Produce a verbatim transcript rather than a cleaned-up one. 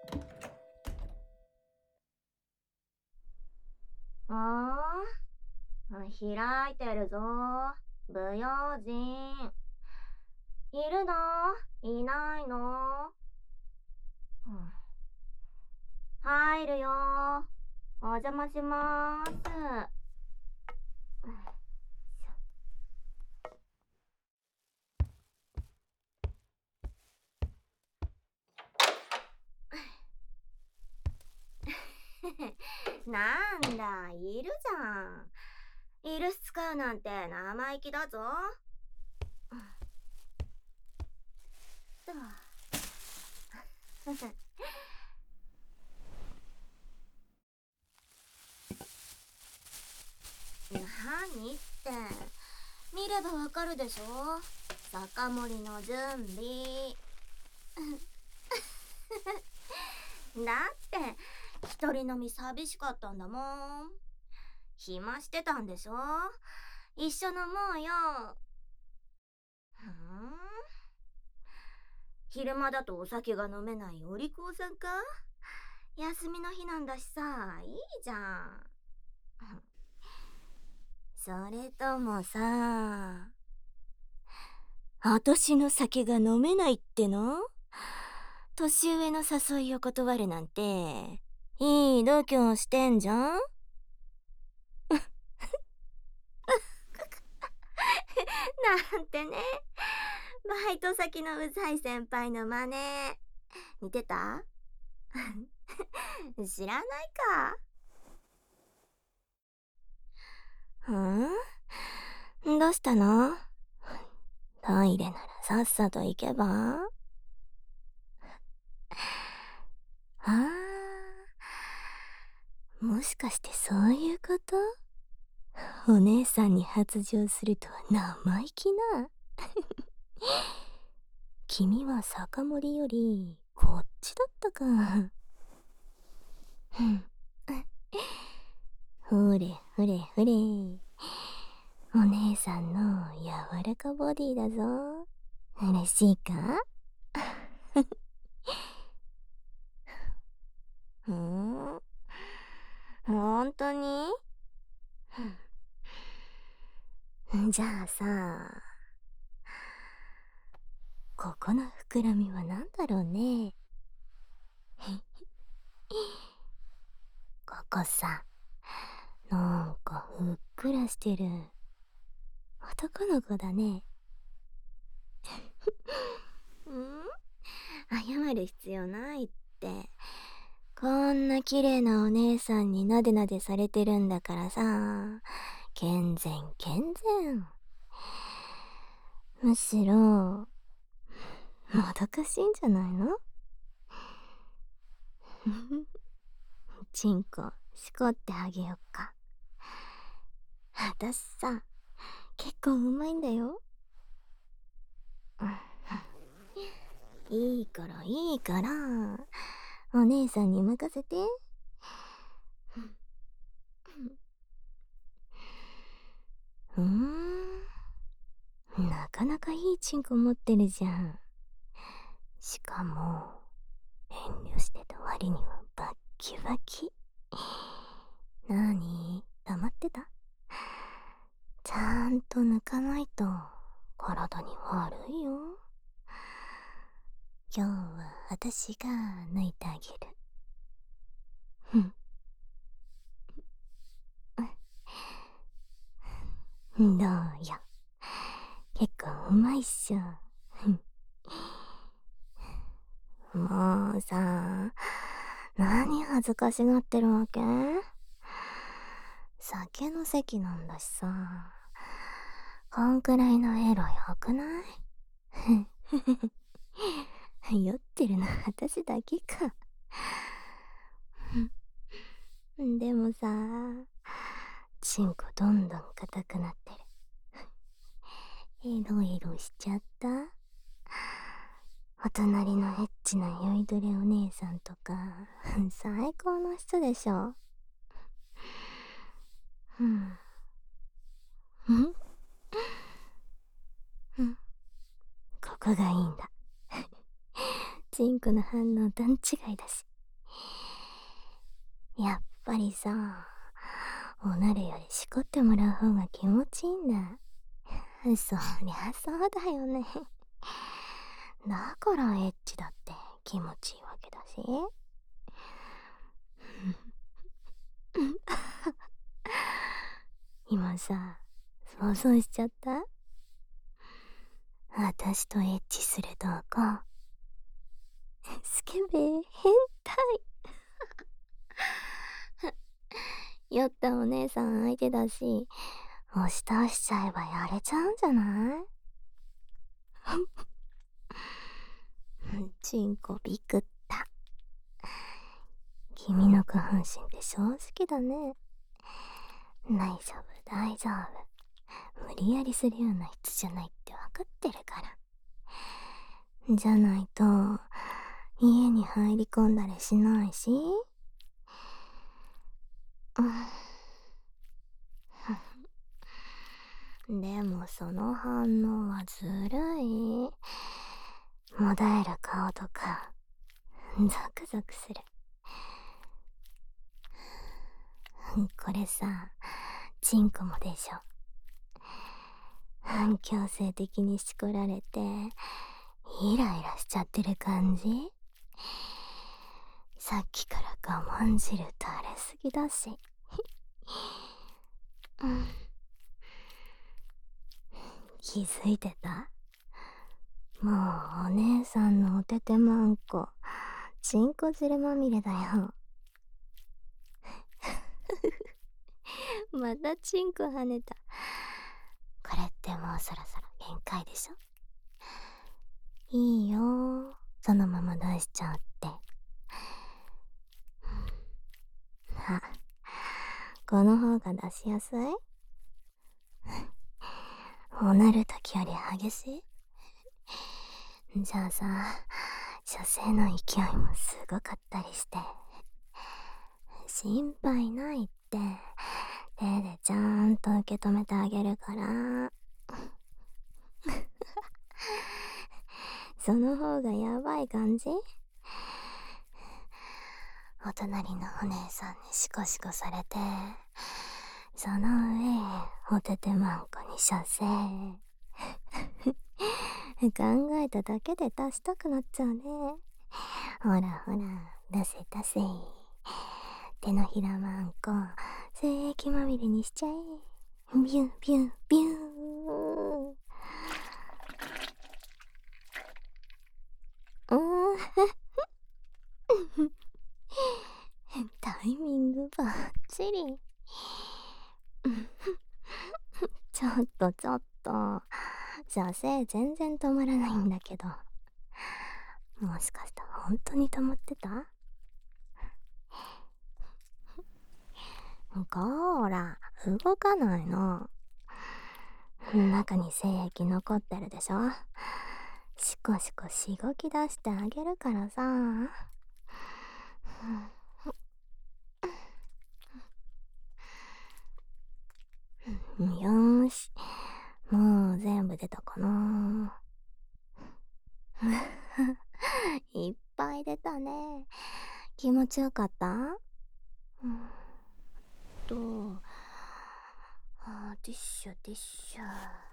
ああ、開いてるぞ。不用心。いるの？いないの？うん、入るよ。お邪魔しまーす。なんだ、いるじゃん。イルス使うなんて生意気だぞ。何って、見ればわかるでしょ。酒盛りの準備。だって一人飲み寂しかったんだもん。暇してたんでしょ。一緒飲もうよ。ふん、昼間だとお酒が飲めないお利口さんか。休みの日なんだしさ、いいじゃん。それともさ、私の酒が飲めないっての？年上の誘いを断るなんていい度胸してんじゃん。なんてね。バイト先のうざい先輩の真似。似てた？知らないか。ん？どうしたの？トイレならさっさと行けば？ああ、もしかしてそういうこと？お姉さんに発情するとは生意気な。君は酒盛りよりこっちだったか。ほれほれほれ、お姉さんの柔らかボディだぞ。嬉しいか？ふん、本当に？じゃあさ、ここの膨らみは何だろうね。ここさ、なんかふっくらしてる。男の子だね。ん？謝る必要ないって。こんな綺麗なお姉さんになでなでされてるんだからさ、健全健全。むしろ、もどかしいんじゃないの？チンコ、しこってあげよっか。私さ、結構うまいんだよ。いいからいいから、お姉さんに任せて。うーん、なかなかいいチンコ持ってるじゃん。しかも、遠慮してた割にはバッキバキ。なに、黙ってた？ちゃんと抜かないと体に悪いよ。今日は私が抜いてあげる。ふん。どうよ。結構うまいっしょ。もうさ、何恥ずかしがってるわけ？酒の席なんだしさ、こんくらいのエロよくない？酔ってるの私だけか。でもさ、チンコどんどん硬くなってる。エロエロしちゃった？お隣のエッチな酔いどれお姉さんとか最高の人でしょ。うん。うんうん、ここがいいんだ。チンコの反応段違いだし。 やっぱりさ、おなるよりしこってもらう方が気持ちいいんだ。そりゃそうだよね。だからエッチだって気持ちいいわけだし。今さ、想像しちゃった。私とエッチする動画。スケベ変態。酔ったお姉さん相手だし、押し倒しちゃえばやれちゃうんじゃない？チンコビクった。君の下半身って正直だね。大丈夫大丈夫。無理やりするような質じゃないってわかってるから。じゃないと家に入り込んだりしないし。でもその反応はずるい。もだえる顔とかゾクゾクする。これさ、チンコもでしょ。強制的にしこられてイライラしちゃってる感じ。さっきから我慢汁垂れすぎだし。うん、気づいてた？もうお姉さんのおててまんこチンコ汁まみれだよ。またチンコ跳ねた。これってもうそろそろ限界でしょ。いいよ、そのまま出しちゃって。あ、この方が出しやすい？おなるときより激しい？じゃあさ、射精の勢いもすごかったりして。心配ないって。手でちゃんと受け止めてあげるから。その方がやばい感じ？お隣のお姉さんにシコシコされて、その上おててまんこに射精。考えただけで出したくなっちゃうね。ほらほら、出せ出せ。手のひらまんこ精液まみれにしちゃえ。ビュンビュンビュン。うーん。タイミングバッチリ。ちょっとちょっと、射精全然止まらないんだけど。もしかしたら本当に止まってた？こーら、動かないの。中に精液残ってるでしょ。シコシコしごき出してあげるからさ。よーし、もう全部出たかな。いっぱい出たね。気持ちよかった？うんと、あー、ティッシュティッシュ。